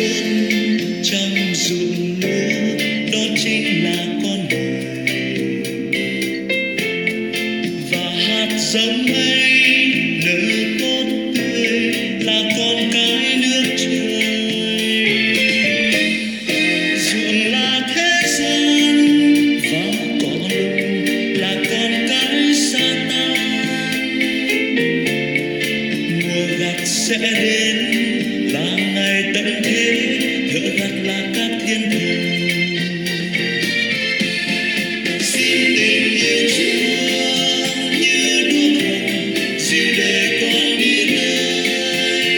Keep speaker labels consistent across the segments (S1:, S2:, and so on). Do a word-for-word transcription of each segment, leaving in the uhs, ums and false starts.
S1: trong ruộng lúa, đó chính là con người. Và hạt giống ấy nở tốt tươi là con cái nước trời. Ruộng là thế gian và cỏ lùng là con cái Sa-tan. Mùa gặt sẽ đến là ngày tận thế, thợ gặt là các thiên thần. Xin tình yêu Chúa như đuốc hồng dịu để con đi nơi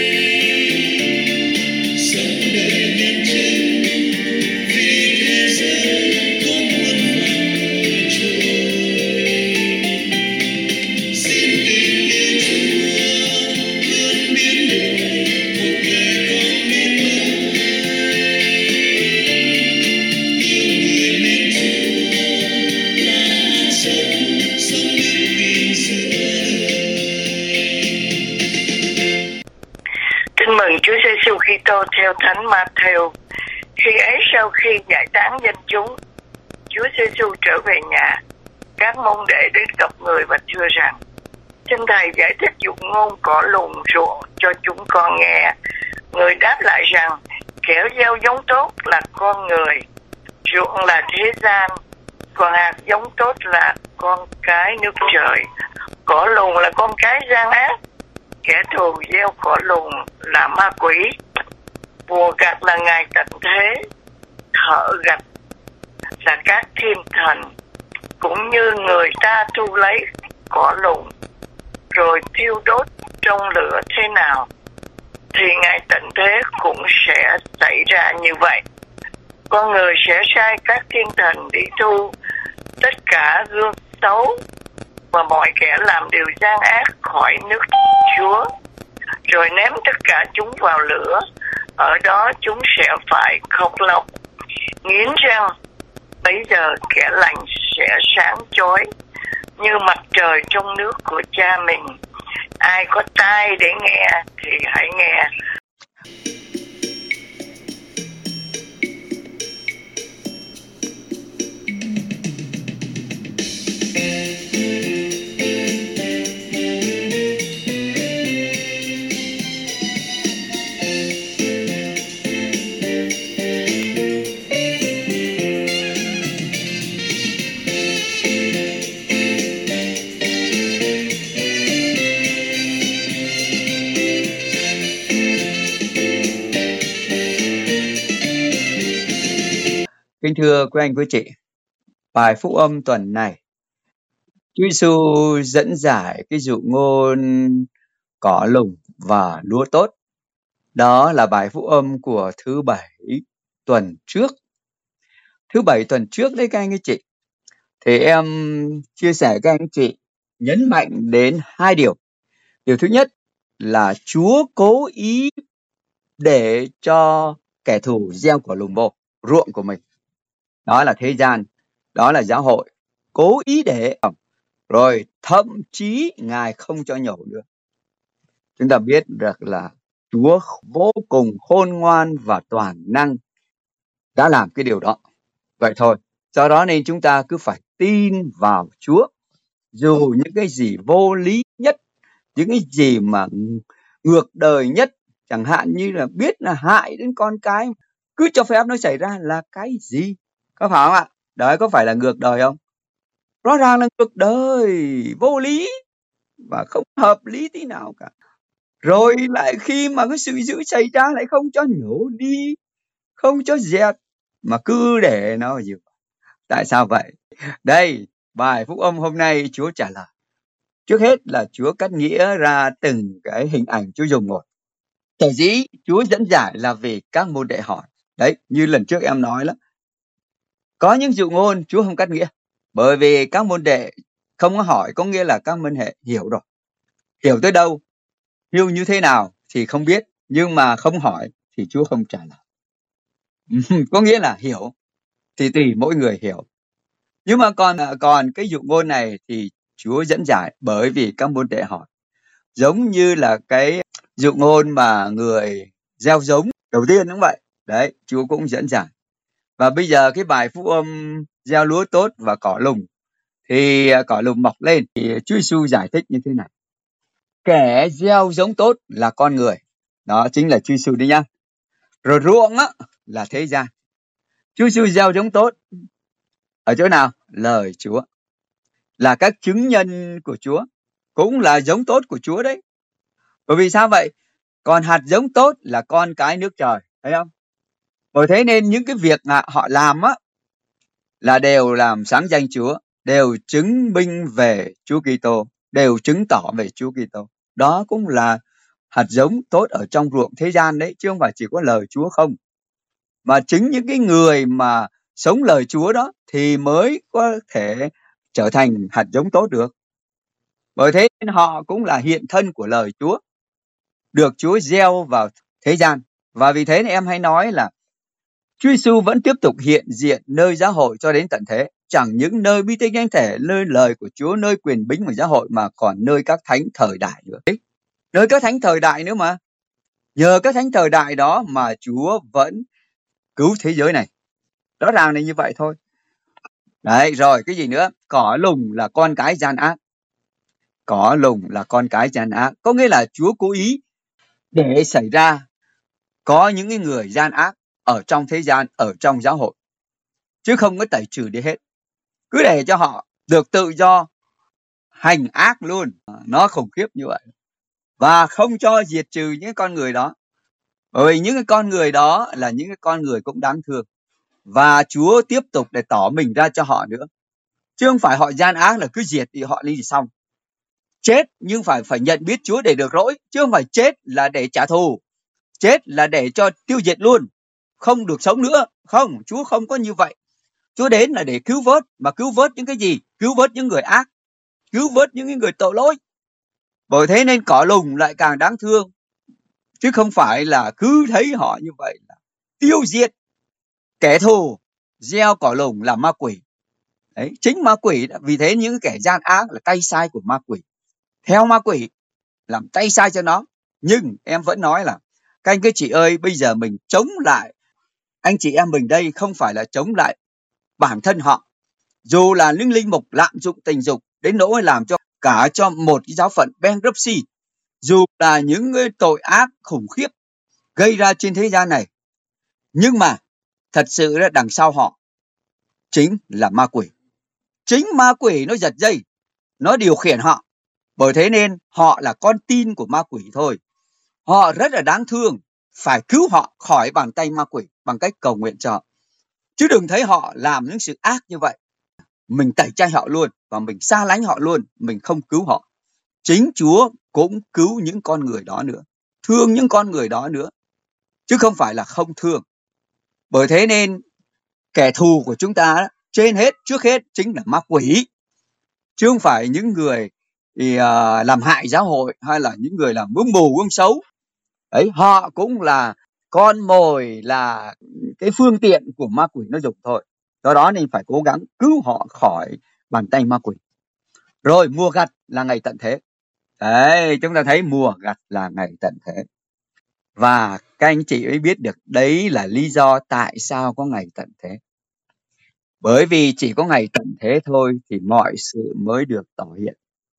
S1: sống đời nhân chứng, vì thế giới có muôn vàn nổi trôi. Xin tình yêu Chúa luôn biến đổi một lời con nên mất. Yêu người nên Chúa là hạt giống sống đức tin giữa đời.
S2: Tin mừng Chúa Giêsu Kitô theo Thánh Ma-thêu. Khi ấy sau khi giải tán dân chúng, Chúa Giêsu trở về nhà. Các môn đệ đến gặp người và thưa rằng: Xin Thầy giải thích dụ ngôn cỏ lùng ruộng cho chúng con nghe. Người đáp lại rằng: Kẻo gieo giống tốt là con người, ruộng là thế gian, còn hạt giống tốt là con cái nước trời. Cỏ lùng là con cái gian ác, kẻ thù gieo cỏ lùng là ma quỷ. Mùa gặt là ngày tận thế, thợ gặt là các thiên thần. Cũng như người ta thu lấy cỏ lùng rồi thiêu đốt trong lửa thế nào, thì ngày tận thế cũng sẽ xảy ra như vậy. Con người sẽ sai các thiên thần đi thu tất cả gương xấu và mọi kẻ làm điều gian ác khỏi nước Chúa, rồi ném tất cả chúng vào lửa. Ở đó chúng sẽ phải khóc lóc, nghiến răng. Bây giờ kẻ lành sẽ sáng chói như mặt trời trong nước của cha mình. Ai có tai để nghe thì hãy nghe.
S3: Kính thưa quý anh quý chị, bài phúc âm tuần này, Chúa Giêsu dẫn giải cái dụ ngôn cỏ lùng và lúa tốt. Đó là bài phúc âm của thứ bảy tuần trước. Thứ bảy tuần trước đấy các anh chị, thì em chia sẻ các anh chị nhấn mạnh đến hai điều. Điều thứ nhất là Chúa cố ý để cho kẻ thù gieo cỏ lùng vô ruộng của mình. Đó là thế gian, đó là giáo hội, cố ý để, rồi thậm chí Ngài không cho nhổ nữa. Chúng ta biết được là Chúa vô cùng khôn ngoan và toàn năng đã làm cái điều đó. Vậy thôi, do đó nên chúng ta cứ phải tin vào Chúa. Dù những cái gì vô lý nhất, những cái gì mà ngược đời nhất, chẳng hạn như là biết là hại đến con cái, cứ cho phép nó xảy ra là cái gì? Có phải không ạ? Đấy có phải là ngược đời không? Rõ ràng là ngược đời, vô lý và không hợp lý tí nào cả. Rồi lại khi mà cái sự dữ xảy ra lại không cho nhổ đi, không cho dẹp, mà cứ để nó gì? Tại sao vậy? Đây, bài phúc âm hôm nay Chúa trả lời. Trước hết là Chúa cắt nghĩa ra từng cái hình ảnh Chúa dùng một. Sở dĩ Chúa dẫn giải là vì các môn đệ hỏi. Đấy, như lần trước em nói đó. Có những dụ ngôn Chúa không cắt nghĩa, bởi vì các môn đệ không có hỏi, có nghĩa là các môn đệ hiểu rồi. Hiểu tới đâu, hiểu như thế nào thì không biết, nhưng mà không hỏi thì Chúa không trả lời. Có nghĩa là hiểu thì tùy mỗi người hiểu. Nhưng mà còn còn cái dụ ngôn này thì Chúa dẫn giải bởi vì các môn đệ hỏi. Giống như là cái dụ ngôn mà người gieo giống đầu tiên cũng vậy. Đấy, Chúa cũng dẫn giải. Và bây giờ cái bài phúc âm gieo lúa tốt và cỏ lùng, thì cỏ lùng mọc lên, thì Chúa Giêsu giải thích như thế này. Kẻ gieo giống tốt là con người, đó chính là Chúa Giêsu đấy nhá. Rồi ruộng á là thế gian. Chúa Giêsu gieo giống tốt ở chỗ nào? Lời Chúa, là các chứng nhân của Chúa, cũng là giống tốt của Chúa đấy. Bởi vì sao vậy? Còn hạt giống tốt là con cái nước trời, thấy không? Bởi thế nên những cái việc họ làm á là đều làm sáng danh Chúa, đều chứng minh về Chúa Kitô, đều chứng tỏ về Chúa Kitô. Đó cũng là hạt giống tốt ở trong ruộng thế gian đấy, chứ không phải chỉ có lời Chúa không. Mà chính những cái người mà sống lời Chúa đó thì mới có thể trở thành hạt giống tốt được. Bởi thế nên họ cũng là hiện thân của lời Chúa, được Chúa gieo vào thế gian. Và vì thế nên em hay nói là Chúa Giêsu vẫn tiếp tục hiện diện nơi giáo hội cho đến tận thế. Chẳng những nơi bí tích thánh thể, nơi lời của Chúa, nơi quyền bính của giáo hội, mà còn nơi các thánh thời đại nữa. Nơi các thánh thời đại nữa mà. Nhờ các thánh thời đại đó mà Chúa vẫn cứu thế giới này. Rõ ràng là như vậy thôi. Đấy, rồi cái gì nữa? Cỏ lùng là con cái gian ác. Cỏ lùng là con cái gian ác. Có nghĩa là Chúa cố ý để xảy ra có những cái người gian ác ở trong thế gian, ở trong giáo hội, chứ không có tẩy trừ đi hết. Cứ để cho họ được tự do hành ác luôn. Nó khủng khiếp như vậy. Và không cho diệt trừ những con người đó. Bởi vì những cái con người đó là những cái con người cũng đáng thương. Và Chúa tiếp tục để tỏ mình ra cho họ nữa. Chứ không phải họ gian ác là cứ diệt thì họ đi xong. Chết nhưng phải phải nhận biết Chúa để được lỗi. Chứ không phải chết là để trả thù. Chết là để cho tiêu diệt luôn, không được sống nữa. Không, Chúa không có như vậy. Chúa đến là để cứu vớt. Mà cứu vớt những cái gì? Cứu vớt những người ác, cứu vớt những người tội lỗi. Bởi thế nên cỏ lùng lại càng đáng thương, chứ không phải là cứ thấy họ như vậy là tiêu diệt. Kẻ thù gieo cỏ lùng là ma quỷ. Đấy, chính ma quỷ. Vì thế những kẻ gian ác là tay sai của ma quỷ, theo ma quỷ, làm tay sai cho nó. Nhưng em vẫn nói là các anh các chị ơi, bây giờ mình chống lại anh chị em mình đây không phải là chống lại bản thân họ. Dù là những linh mục lạm dụng tình dục đến nỗi làm cho cả cho một cái giáo phận bankruptcy, dù là những tội ác khủng khiếp gây ra trên thế gian này, nhưng mà thật sự là đằng sau họ chính là ma quỷ. Chính ma quỷ nó giật dây, nó điều khiển họ. Bởi thế nên họ là con tin của ma quỷ thôi. Họ rất là đáng thương, phải cứu họ khỏi bàn tay ma quỷ bằng cách cầu nguyện cho họ. Chứ đừng thấy họ làm những sự ác như vậy, mình tẩy chay họ luôn và mình xa lánh họ luôn, mình không cứu họ. Chính Chúa cũng cứu những con người đó nữa, thương những con người đó nữa, chứ không phải là không thương. Bởi thế nên kẻ thù của chúng ta trên hết, trước hết chính là ma quỷ, chứ không phải những người thì, uh, làm hại giáo hội hay là những người làm bướm bù bướm xấu. Đấy, họ cũng là con mồi, là cái phương tiện của ma quỷ nó dùng thôi. Do đó nên phải cố gắng cứu họ khỏi bàn tay ma quỷ. Rồi mùa gặt là ngày tận thế. Đấy, chúng ta thấy mùa gặt là ngày tận thế. Và các anh chị mới biết được đấy là lý do tại sao có ngày tận thế. Bởi vì chỉ có ngày tận thế thôi thì mọi sự mới được tỏ hiện,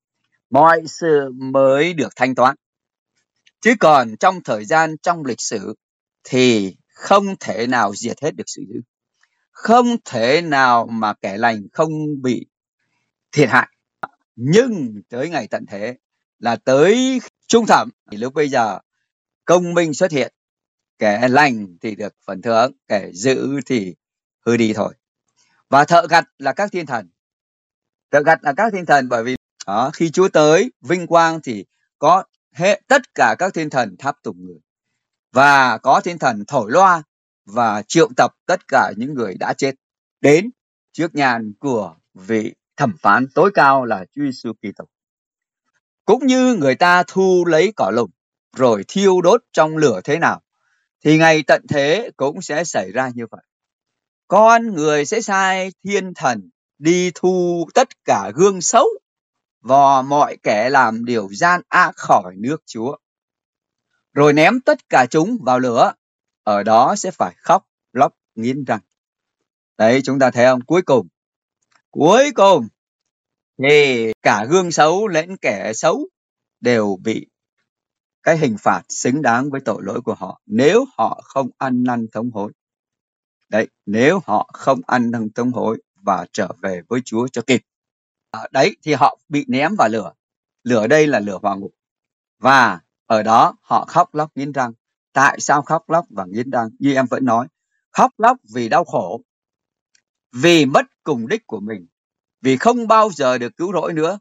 S3: mọi sự mới được thanh toán. Chứ còn trong thời gian, trong lịch sử thì không thể nào diệt hết được sự dữ, không thể nào mà kẻ lành không bị thiệt hại. Nhưng tới ngày tận thế là tới trung thẩm, thì lúc bây giờ công minh xuất hiện, kẻ lành thì được phần thưởng, kẻ dữ thì hư đi thôi. Và thợ gặt là các thiên thần. Thợ gặt là các thiên thần, bởi vì đó, khi Chúa tới vinh quang thì có hết tất cả các thiên thần tháp tùng người, và có thiên thần thổi loa và triệu tập tất cả những người đã chết đến trước nhàn của vị thẩm phán tối cao là Chúa Giêsu Kitô. Cũng như người ta thu lấy cỏ lùng rồi thiêu đốt trong lửa thế nào, thì ngày tận thế cũng sẽ xảy ra như vậy. Con người sẽ sai thiên thần đi thu tất cả gương xấu và mọi kẻ làm điều gian ác khỏi nước Chúa, rồi ném tất cả chúng vào lửa. ở đó sẽ phải khóc lóc nghiến răng. Đấy, chúng ta thấy không? Cuối cùng, cuối cùng thì cả gương xấu lẫn kẻ xấu đều bị cái hình phạt xứng đáng với tội lỗi của họ nếu họ không ăn năn thống hối. Đấy, nếu họ không ăn năn thống hối và trở về với Chúa cho kịp. À, đấy thì họ bị ném vào lửa. Lửa đây là lửa hỏa ngục. Và ở đó họ khóc lóc nghiến răng. Tại sao khóc lóc và nghiến răng? Như em vẫn nói, khóc lóc vì đau khổ, vì mất cùng đích của mình, vì không bao giờ được cứu rỗi nữa,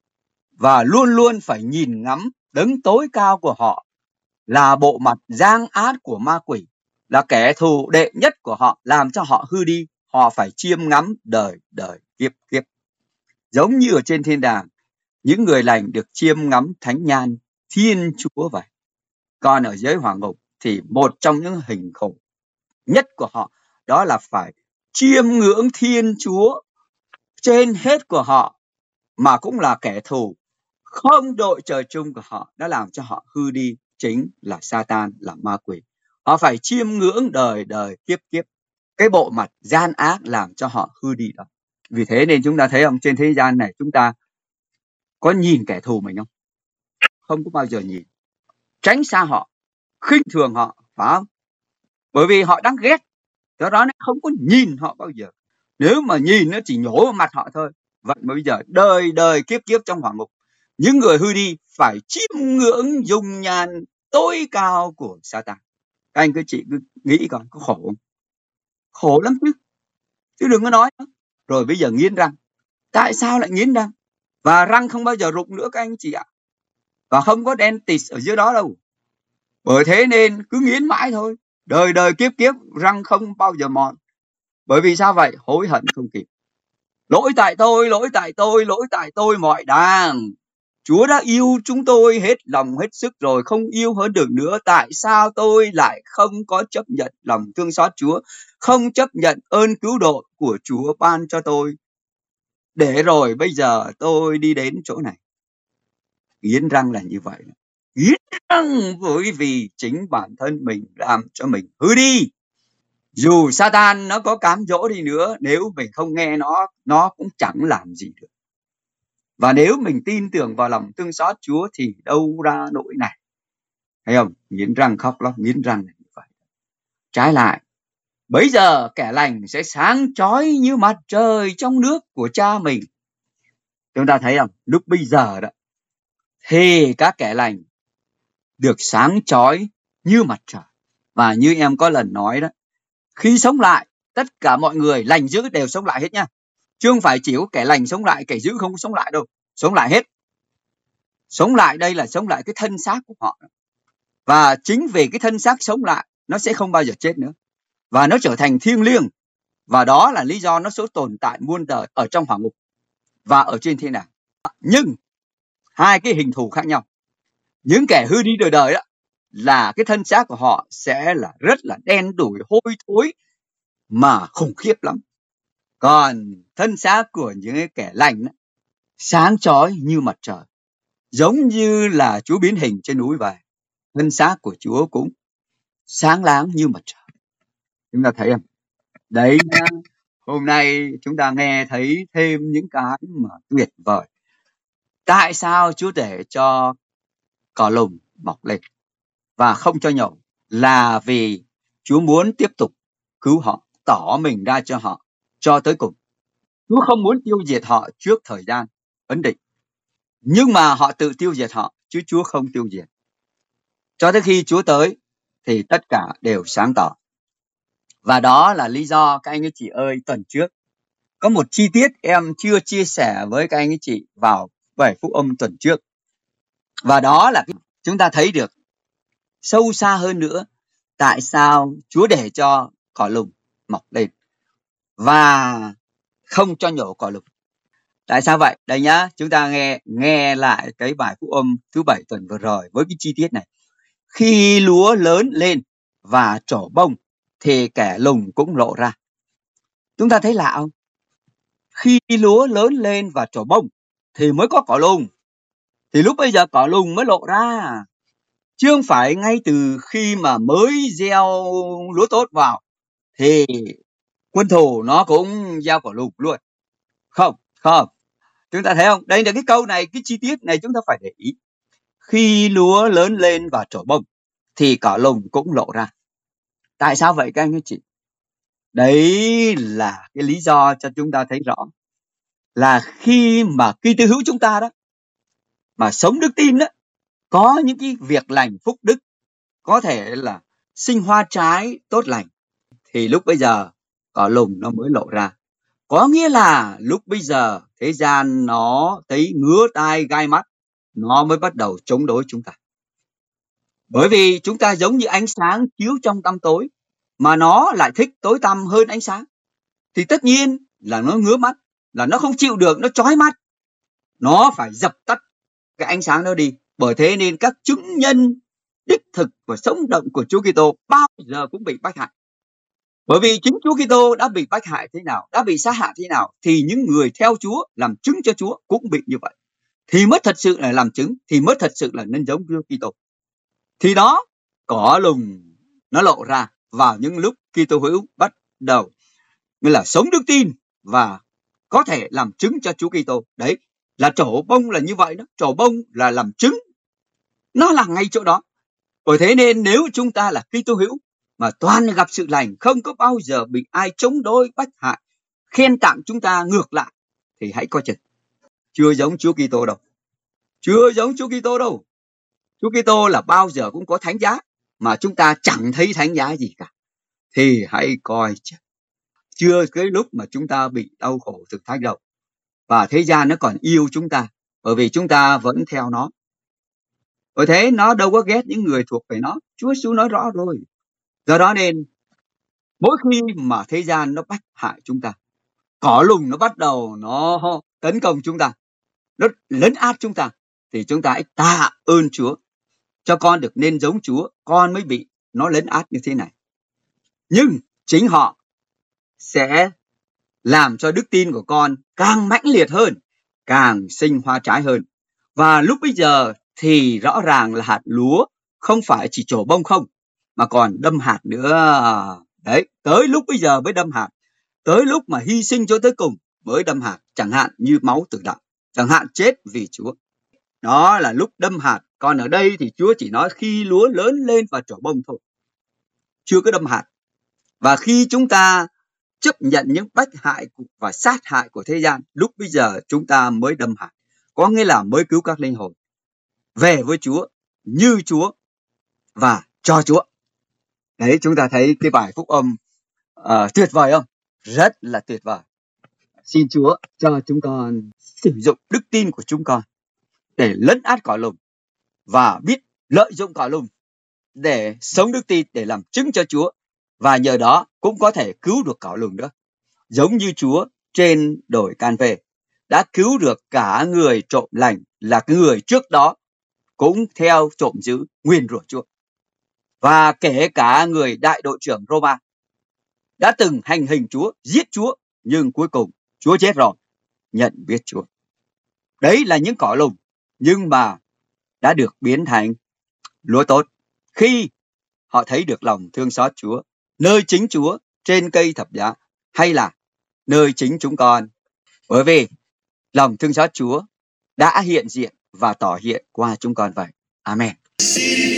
S3: và luôn luôn phải nhìn ngắm đấng tối cao của họ là bộ mặt gian ác của ma quỷ, là kẻ thù đệ nhất của họ, làm cho họ hư đi. Họ phải chiêm ngắm đời đời kiếp kiếp. Giống như ở trên thiên đàng, những người lành được chiêm ngắm thánh nhan Thiên Chúa vậy. Còn ở dưới hỏa ngục thì một trong những hình khổ nhất của họ đó là phải chiêm ngưỡng Thiên Chúa trên hết của họ, mà cũng là kẻ thù không đội trời chung của họ, đã làm cho họ hư đi, chính là Satan, là ma quỷ. Họ phải chiêm ngưỡng đời đời kiếp kiếp cái bộ mặt gian ác làm cho họ hư đi đó. Vì thế nên chúng ta thấy không, trên thế gian này chúng ta có nhìn kẻ thù mình không? Không có bao giờ nhìn. Tránh xa họ, khinh thường họ, phải không? Bởi vì họ đáng ghét, do đó nó không có nhìn họ bao giờ. Nếu mà nhìn nó chỉ nhổ vào mặt họ thôi. Vậy mà bây giờ đời đời kiếp kiếp trong hỏa ngục, những người hư đi phải chiêm ngưỡng dung nhan tối cao của Satan. Các anh cứ chị cứ nghĩ coi, có khổ không? Khổ lắm chứ. Chứ đừng có nói nữa. Rồi bây giờ nghiến răng. Tại sao lại nghiến răng? Và răng không bao giờ rụng nữa các anh chị ạ. Và không có dentist ở dưới đó đâu. Bởi thế nên cứ nghiến mãi thôi. Đời đời kiếp kiếp răng không bao giờ mòn. Bởi vì sao vậy? Hối hận không kịp. Lỗi tại tôi, lỗi tại tôi, lỗi tại tôi mọi đàng. Chúa đã yêu chúng tôi hết lòng hết sức rồi, không yêu hơn được nữa. Tại sao tôi lại không có chấp nhận lòng thương xót Chúa, không chấp nhận ơn cứu độ của Chúa ban cho tôi, để rồi bây giờ tôi đi đến chỗ này? Nghiến răng là như vậy. Nghiến răng bởi vì chính bản thân mình làm cho mình hư đi. Dù Satan nó có cám dỗ đi nữa, nếu mình không nghe nó, nó cũng chẳng làm gì được. Và nếu mình tin tưởng vào lòng thương xót Chúa thì đâu ra nỗi này. Thấy không? Nghiến răng khóc lóc, nghiến răng là như vậy. Trái lại, bấy giờ kẻ lành sẽ sáng chói như mặt trời trong nước của cha mình. Chúng ta thấy không? Lúc bây giờ đó, thì các kẻ lành được sáng chói như mặt trời. Và như em có lần nói đó, khi sống lại, tất cả mọi người lành dữ đều sống lại hết nha. Chứ không phải chỉ có kẻ lành sống lại, kẻ dữ không sống lại đâu. Sống lại hết. Sống lại đây là sống lại cái thân xác của họ. Và chính vì cái thân xác sống lại, nó sẽ không bao giờ chết nữa. Và nó trở thành thiêng liêng. Và đó là lý do nó sẽ tồn tại muôn đời ở trong hỏa ngục và ở trên thiên đàng. Nhưng hai cái hình thù khác nhau. Những kẻ hư đi đời đời đó là cái thân xác của họ sẽ là rất là đen đủi, hôi thối mà khủng khiếp lắm. Còn thân xác của những cái kẻ lành đó, sáng chói như mặt trời, giống như là Chúa biến hình trên núi vậy. Thân xác của Chúa cũng sáng láng như mặt trời. Chúng ta thấy không? Đấy nha. Hôm nay chúng ta nghe thấy thêm những cái mà tuyệt vời. Tại sao Chúa để cho cỏ lùng mọc lên và không cho nhổ? Là vì Chúa muốn tiếp tục cứu họ, tỏ mình ra cho họ cho tới cùng. Chúa không muốn tiêu diệt họ trước thời gian ấn định. Nhưng mà họ tự tiêu diệt họ, chứ Chúa không tiêu diệt. Cho tới khi Chúa tới thì tất cả đều sáng tỏ. Và đó là lý do các anh ấy chị ơi, tuần trước có một chi tiết em chưa chia sẻ với các anh ấy chị vào bài phúc âm tuần trước. Và đó là chúng ta thấy được sâu xa hơn nữa tại sao Chúa để cho cỏ lùng mọc lên và không cho nhổ cỏ lùng. Tại sao vậy? Đây nhá, chúng ta nghe nghe lại cái bài phúc âm thứ bảy tuần vừa rồi với cái chi tiết này. Khi lúa lớn lên và trổ bông thì kẻ lùng cũng lộ ra. Chúng ta thấy lạ không? Khi lúa lớn lên và trổ bông thì mới có cỏ lùng. Thì lúc bây giờ cỏ lùng mới lộ ra. chứ không phải ngay từ khi mà mới gieo lúa tốt vào thì quân thù nó cũng gieo quả lùm luôn. Không, không. Chúng ta thấy không? Đây là cái câu này, cái chi tiết này chúng ta phải để ý. Khi lúa lớn lên và trổ bông thì cỏ lùm cũng lộ ra. Tại sao vậy các anh các chị? Đấy là cái lý do cho chúng ta thấy rõ là khi mà Kitô hữu chúng ta đó mà sống đức tin đó, có những cái việc lành phúc đức, có thể là sinh hoa trái tốt lành, thì lúc bây giờ cỏ lùm nó mới lộ ra. Có nghĩa là lúc bây giờ thế gian nó thấy ngứa tai gai mắt, nó mới bắt đầu chống đối chúng ta. Bởi vì chúng ta giống như ánh sáng chiếu trong tăm tối, mà nó lại thích tối tăm hơn ánh sáng, thì tất nhiên là nó ngứa mắt, là nó không chịu được, nó chói mắt, nó phải dập tắt cái ánh sáng đó đi. Bởi thế nên các chứng nhân đích thực và sống động của Chúa Kitô bao giờ cũng bị bách hại. Bởi vì chính Chúa Kitô đã bị bách hại thế nào, đã bị sát hại thế nào, thì những người theo Chúa làm chứng cho Chúa cũng bị như vậy. Thì mới thật sự là làm chứng, thì mới thật sự là nên giống Chúa Kitô. Thì đó, cỏ lùm nó lộ ra vào những lúc Kitô hữu bắt đầu như là sống đức tin và có thể làm chứng cho Chúa Kitô. Đấy là trổ bông là như vậy đó, trổ bông là làm chứng, nó là ngay chỗ đó. Bởi thế nên nếu chúng ta là Kitô hữu mà toàn gặp sự lành, không có bao giờ bị ai chống đối bách hại, khen tặng chúng ta ngược lại, thì hãy coi chừng, chưa giống Chúa Kitô đâu, chưa giống Chúa Kitô đâu. Chúa Kitô là bao giờ cũng có thánh giá, mà chúng ta chẳng thấy thánh giá gì cả, thì hãy coi chừng, chưa cái lúc mà chúng ta bị đau khổ thử thách đâu. Và thế gian nó còn yêu chúng ta, bởi vì chúng ta vẫn theo nó. Bởi thế nó đâu có ghét những người thuộc về nó, Chúa Giêsu nói rõ rồi. Do đó nên mỗi khi mà thế gian nó bách hại chúng ta, cỏ lùm nó bắt đầu nó tấn công chúng ta, nó lấn át chúng ta, thì chúng ta hãy tạ ơn Chúa, cho con được nên giống Chúa, con mới bị nó lấn át như thế này. Nhưng chính họ sẽ làm cho đức tin của con càng mãnh liệt hơn, càng sinh hoa trái hơn. Và lúc bây giờ thì rõ ràng là hạt lúa không phải chỉ trổ bông không, mà còn đâm hạt nữa. Đấy, tới lúc bây giờ mới đâm hạt, tới lúc mà hy sinh cho tới cùng mới đâm hạt, chẳng hạn như máu tử đạo, chẳng hạn chết vì Chúa. Đó là lúc đâm hạt. Còn ở đây thì Chúa chỉ nói khi lúa lớn lên và trổ bông thôi, chưa có đâm hạt. Và khi chúng ta chấp nhận những bách hại và sát hại của thế gian, lúc bây giờ chúng ta mới đâm hạt, có nghĩa là mới cứu các linh hồn về với Chúa, như Chúa và cho Chúa. Đấy, chúng ta thấy cái bài phúc âm uh, tuyệt vời không? Rất là tuyệt vời. Xin Chúa cho chúng con sử dụng đức tin của chúng con để lấn át cỏ lùm và biết lợi dụng cỏ lùm để sống đức tin, để làm chứng cho Chúa, và nhờ đó cũng có thể cứu được cỏ lùm nữa. Giống như Chúa trên đồi Can Vê đã cứu được cả người trộm lành, là cái người trước đó cũng theo trộm dữ nguyền rủa Chúa, và kể cả người đại đội trưởng Roma đã từng hành hình Chúa, giết Chúa, nhưng cuối cùng Chúa chết rồi, nhận biết Chúa. Đấy là những cỏ lùm, nhưng mà đã được biến thành lúa tốt khi họ thấy được lòng thương xót Chúa nơi chính Chúa trên cây thập giá, hay là nơi chính chúng con. Bởi vì lòng thương xót Chúa đã hiện diện và tỏ hiện qua chúng con vậy. Amen.